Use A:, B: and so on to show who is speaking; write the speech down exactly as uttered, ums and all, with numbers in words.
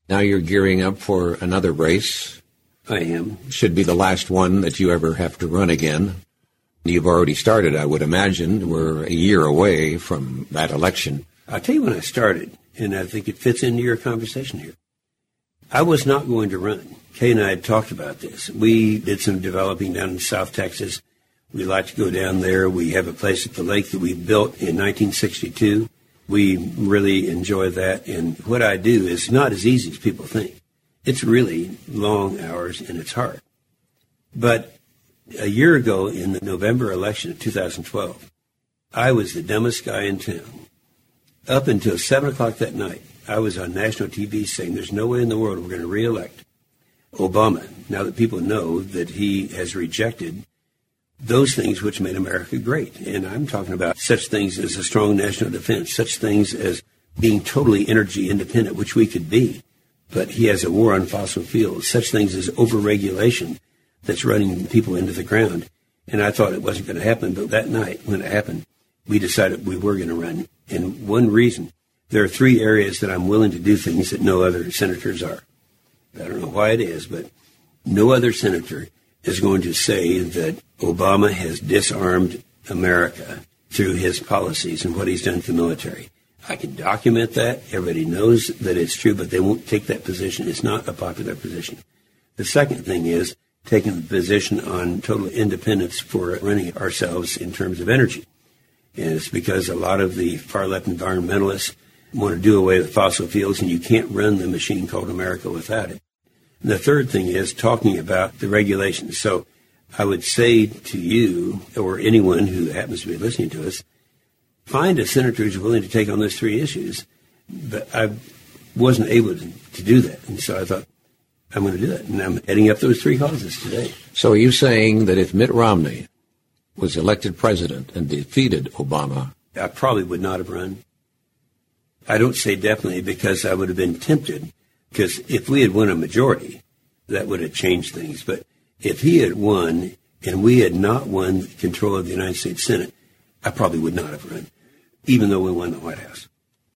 A: Now you're gearing up for another race.
B: I am.
A: Should be the last one that you ever have to run again. You've already started, I would imagine. We're a year away from that election.
B: I'll tell you when I started, and I think it fits into your conversation here. I was not going to run. Kay and I had talked about this. We did some developing down in South Texas. We like to go down there. We have a place at the lake that we built in nineteen sixty-two. We really enjoy that. And what I do is not as easy as people think. It's really long hours and it's hard. But a year ago in the November election of two thousand twelve, I was the dumbest guy in town. Up until seven o'clock that night, I was on national T V saying there's no way in the world we're going to reelect Obama now that people know that he has rejected those things which made America great. And I'm talking about such things as a strong national defense, such things as being totally energy independent, which we could be. But he has a war on fossil fuels, such things as overregulation that's running people into the ground. And I thought it wasn't going to happen. But that night when it happened, we decided we were going to run. And one reason, there are three areas that I'm willing to do things that no other senators are. I don't know why it is, but no other senator is going to say that Obama has disarmed America through his policies and what he's done to the military. I can document that. Everybody knows that it's true, but they won't take that position. It's not a popular position. The second thing is taking the position on total independence for running ourselves in terms of energy. And it's because a lot of the far-left environmentalists want to do away with fossil fuels, and you can't run the machine called America without it. And the third thing is talking about the regulations. So I would say to you or anyone who happens to be listening to us, find a senator who's willing to take on those three issues. But I wasn't able to, to do that. And so I thought, I'm going to do that. And I'm heading up those three causes today.
A: So are you saying that if Mitt Romney was elected president and defeated Obama,
B: I probably would not have run? I don't say definitely because I would have been tempted. Because if we had won a majority, that would have changed things. But if he had won and we had not won control of the United States Senate, I probably would not have run, even though we won the White House.